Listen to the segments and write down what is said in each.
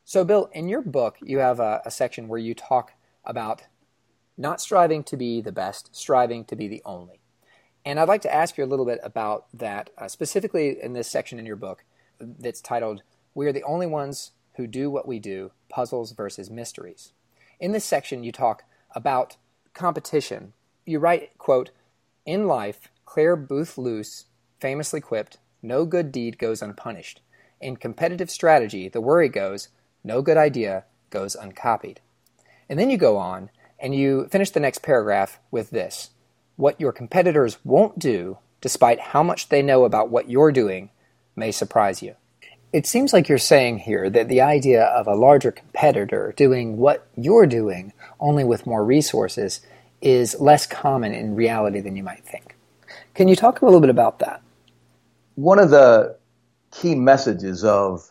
So, Bill, in your book, you have a section where you talk about not striving to be the best, striving to be the only. And I'd like to ask you a little bit about that, specifically in this section in your book that's titled, "We Are the Only Ones Who Do What We Do, Puzzles versus Mysteries." In this section, you talk about competition. You write, quote, "In life, Claire Booth Luce famously quipped, 'No good deed goes unpunished.' In competitive strategy, the worry goes, 'No good idea goes uncopied.'" And then you go on, and you finish the next paragraph with this: "What your competitors won't do, despite how much they know about what you're doing, may surprise you." It seems like you're saying here that the idea of a larger competitor doing what you're doing, only with more resources, is less common in reality than you might think. Can you talk a little bit about that? One of the key messages of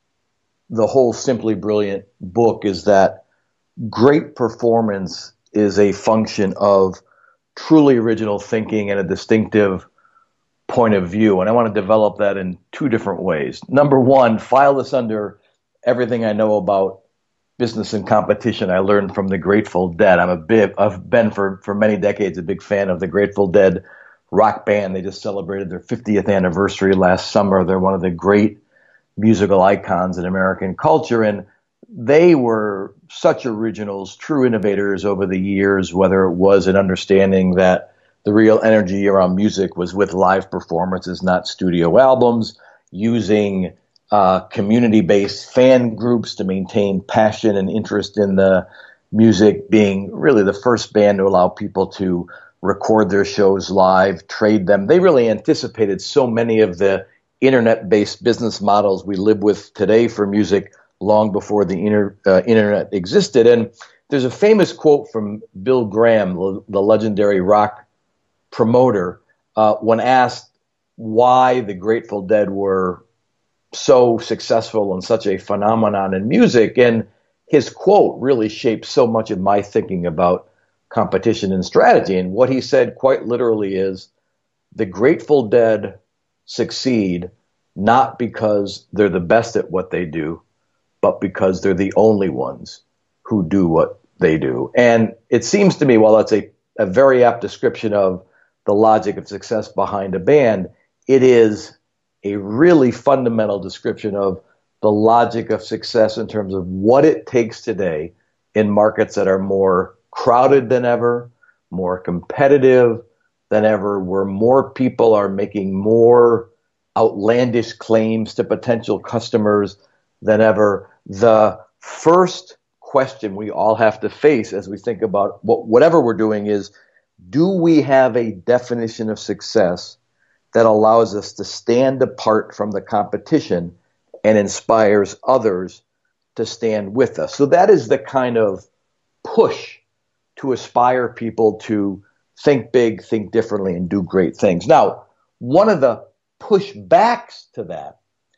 the whole Simply Brilliant book is that great performance is a function of truly original thinking and a distinctive point of view. And I want to develop that in two different ways. Number one, file this under everything I know about business and competition I learned from the Grateful Dead. I've been for many decades a big fan of the Grateful Dead rock band. They just celebrated their 50th anniversary last summer. They're one of the great musical icons in American culture. And they were such originals, true innovators over the years, whether it was an understanding that the real energy around music was with live performances, not studio albums, using community-based fan groups to maintain passion and interest in the music, being really the first band to allow people to record their shows live, trade them. They really anticipated so many of the internet-based business models we live with today for music long before the internet existed. And there's a famous quote from Bill Graham, the legendary rock promoter, when asked why the Grateful Dead were so successful and such a phenomenon in music. And his quote really shaped so much of my thinking about competition and strategy. And what he said quite literally is, the Grateful Dead succeed not because they're the best at what they do, but because they're the only ones who do what they do. And it seems to me, while that's a very apt description of the logic of success behind a band, it is a really fundamental description of the logic of success in terms of what it takes today in markets that are more crowded than ever, more competitive than ever, where more people are making more outlandish claims to potential customers than ever. The first question we all have to face as we think about whatever we're doing is, do we have a definition of success that allows us to stand apart from the competition and inspires others to stand with us? So that is the kind of push to aspire people to think big, think differently, and do great things. Now, one of the pushbacks to that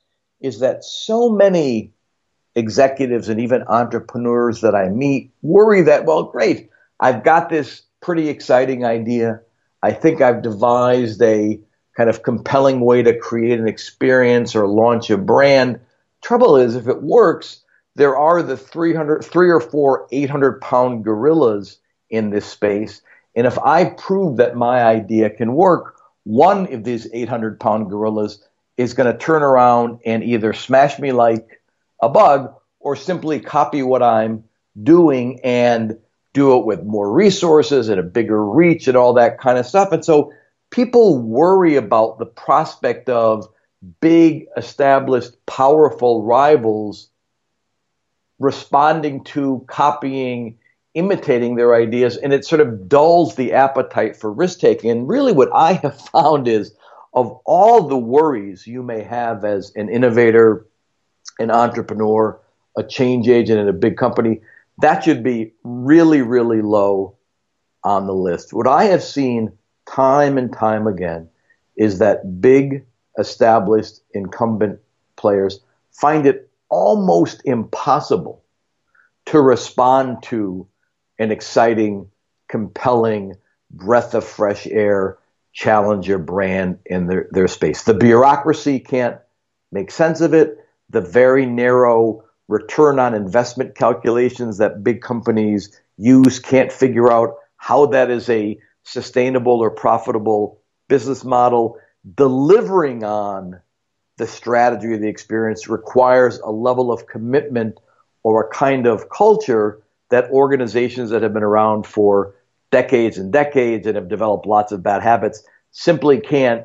is that so many executives and even entrepreneurs that I meet worry that, well, great, I've got this pretty exciting idea. I think I've devised a kind of compelling way to create an experience or launch a brand. Trouble is, if it works, there are the 3 or 4 800-pound gorillas in this space. And if I prove that my idea can work, one of these 800-pound gorillas is going to turn around and either smash me like a bug or simply copy what I'm doing and do it with more resources and a bigger reach and all that kind of stuff. And so people worry about the prospect of big, established, powerful rivals responding to, copying, imitating their ideas, and it sort of dulls the appetite for risk-taking. And really what I have found is, of all the worries you may have as an innovator, an entrepreneur, a change agent in a big company, that should be really, really low on the list. What I have seen time and time again is that big, established, incumbent players find it almost impossible to respond to an exciting, compelling breath of fresh air challenger brand in their space. The bureaucracy can't make sense of it. The very narrow return on investment calculations that big companies use, can't figure out how that is a sustainable or profitable business model. Delivering on the strategy or the experience requires a level of commitment or a kind of culture that organizations that have been around for decades and decades and have developed lots of bad habits simply can't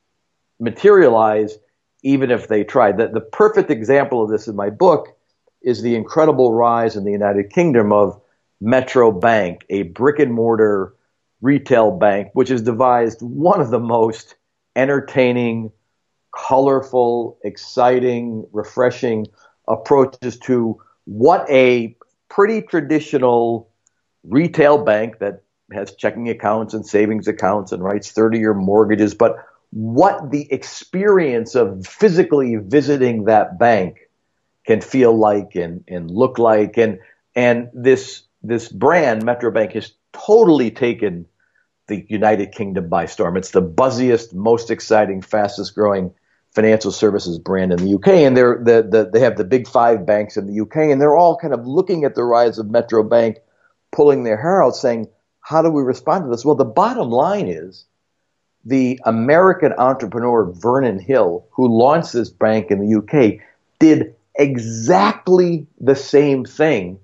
materialize even if they tried. The perfect example of this in my book is the incredible rise in the United Kingdom of Metro Bank, a brick and mortar retail bank, which has devised one of the most entertaining, colorful, exciting, refreshing approaches to what a pretty traditional retail bank that has checking accounts and savings accounts and writes 30-year mortgages, but what the experience of physically visiting that bank can feel like and look like. And this brand, Metro Bank, has totally taken the United Kingdom by storm. It's the buzziest, most exciting, fastest growing financial services brand in the UK. And they have the big five banks in the UK, and they're all kind of looking at the rise of Metro Bank, pulling their hair out saying, how do we respond to this? Well, the bottom line is the American entrepreneur Vernon Hill, who launched this bank in the UK, did exactly the same thing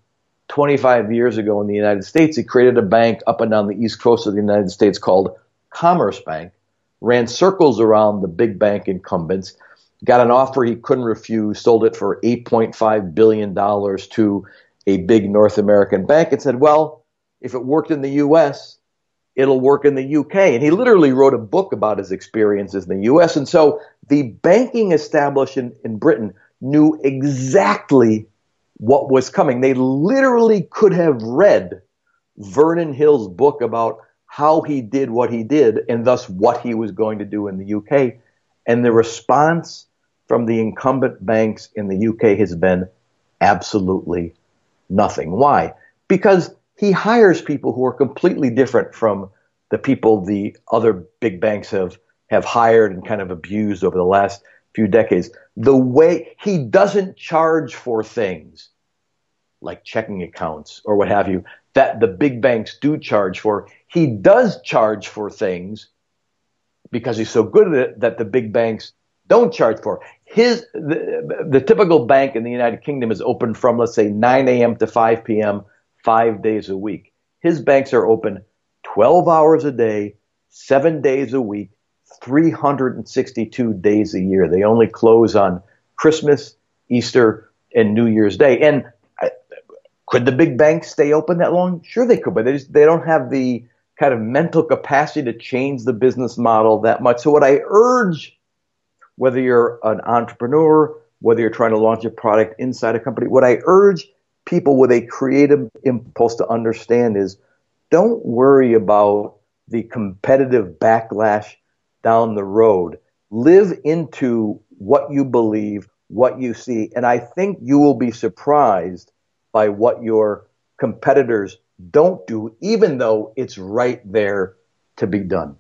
25 years ago in the United States. He created a bank up and down the East Coast of the United States called Commerce Bank, ran circles around the big bank incumbents, got an offer he couldn't refuse, sold it for $8.5 billion to a big North American bank and said, well, if it worked in the U.S., it'll work in the U.K. And he literally wrote a book about his experiences in the U.S. And so the banking establishment in Britain knew exactly what was coming. They literally could have read Vernon Hill's book about how he did what he did and thus what he was going to do in the UK. And the response from the incumbent banks in the UK has been absolutely nothing. Why? Because he hires people who are completely different from the people the other big banks have hired and kind of abused over the last few decades. The way he doesn't charge for things like checking accounts or what have you that the big banks do charge for. He does charge for things because he's so good at it that the big banks don't charge for. The typical bank in the United Kingdom is open from, let's say, 9 a.m. to 5 p.m., 5 days a week. His banks are open 12 hours a day, 7 days a week, 362 days a year. They only close on Christmas, Easter, and New Year's Day. And could the big banks stay open that long? Sure they could, but they don't have the kind of mental capacity to change the business model that much. So what I urge, whether you're an entrepreneur, whether you're trying to launch a product inside a company, what I urge people with a creative impulse to understand is don't worry about the competitive backlash down the road. Live into what you believe, what you see, and I think you will be surprised by what your competitors don't do, even though it's right there to be done.